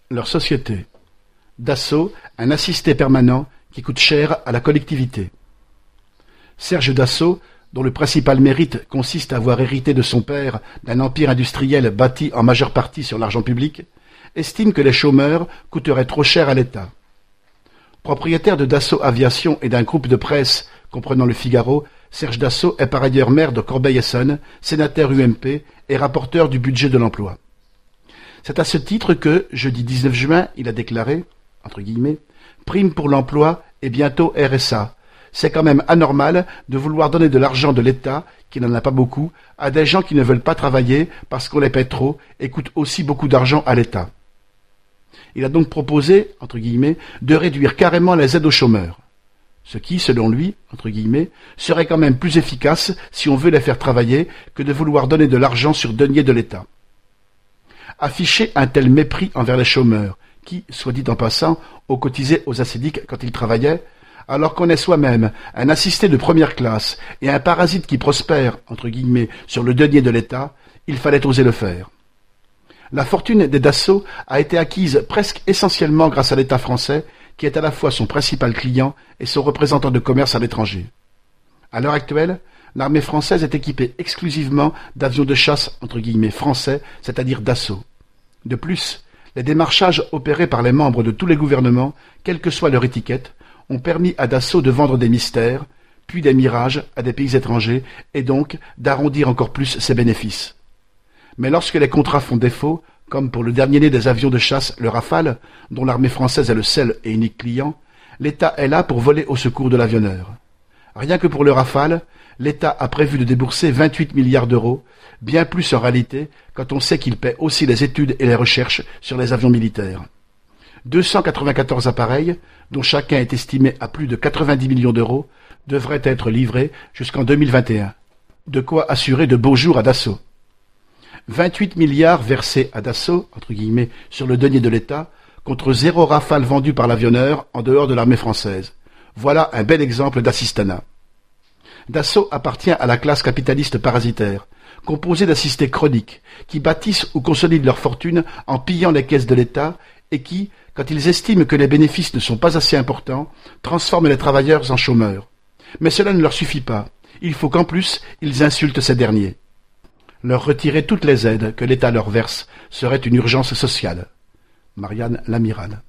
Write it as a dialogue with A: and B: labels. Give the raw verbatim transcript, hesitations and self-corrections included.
A: Leur société. Dassault, un assisté permanent qui coûte cher à la collectivité. Serge Dassault, dont le principal mérite consiste à avoir hérité de son père d'un empire industriel bâti en majeure partie sur l'argent public, estime que les chômeurs coûteraient trop cher à l'État. Propriétaire de Dassault Aviation et d'un groupe de presse comprenant Le Figaro, Serge Dassault est par ailleurs maire de Corbeil-Essonnes, sénateur U M P et rapporteur du budget de l'emploi. C'est à ce titre que, jeudi dix-neuf juin, il a déclaré, entre guillemets, « Prime pour l'emploi et bientôt R S A. C'est quand même anormal de vouloir donner de l'argent de l'État, qui n'en a pas beaucoup, à des gens qui ne veulent pas travailler parce qu'on les paie trop et coûtent aussi beaucoup d'argent à l'État. » Il a donc proposé, entre guillemets, de réduire carrément les aides aux chômeurs. Ce qui, selon lui, entre guillemets, serait quand même plus efficace si on veut les faire travailler que de vouloir donner de l'argent sur denier de l'État. Afficher un tel mépris envers les chômeurs, qui, soit dit en passant, ont cotisé aux assédiques quand ils travaillaient, alors qu'on est soi-même un assisté de première classe et un parasite qui prospère, entre guillemets, sur le denier de l'État, il fallait oser le faire. La fortune des Dassault a été acquise presque essentiellement grâce à l'État français, qui est à la fois son principal client et son représentant de commerce à l'étranger. À l'heure actuelle, l'armée française est équipée exclusivement d'avions de chasse entre guillemets français, c'est-à-dire Dassault. De plus, les démarchages opérés par les membres de tous les gouvernements, quelle que soit leur étiquette, ont permis à Dassault de vendre des mystères, puis des mirages à des pays étrangers, et donc d'arrondir encore plus ses bénéfices. Mais lorsque les contrats font défaut, comme pour le dernier-né des avions de chasse, le Rafale, dont l'armée française est le seul et unique client, l'État est là pour voler au secours de l'avionneur. Rien que pour le Rafale, l'État a prévu de débourser vingt-huit milliards d'euros, bien plus en réalité quand on sait qu'il paie aussi les études et les recherches sur les avions militaires. deux cent quatre-vingt-quatorze appareils, dont chacun est estimé à plus de quatre-vingt-dix millions d'euros, devraient être livrés jusqu'en deux mille vingt et un. De quoi assurer de beaux jours à Dassault. vingt-huit milliards versés à Dassault, entre guillemets, sur le denier de l'État, contre zéro Rafale vendu par l'avionneur en dehors de l'armée française. Voilà un bel exemple d'assistanat. Dassault appartient à la classe capitaliste parasitaire, composée d'assistés chroniques, qui bâtissent ou consolident leur fortune en pillant les caisses de l'État et qui, quand ils estiment que les bénéfices ne sont pas assez importants, transforment les travailleurs en chômeurs. Mais cela ne leur suffit pas. Il faut qu'en plus, ils insultent ces derniers. Leur retirer toutes les aides que l'État leur verse serait une urgence sociale. Marianne Lamiral.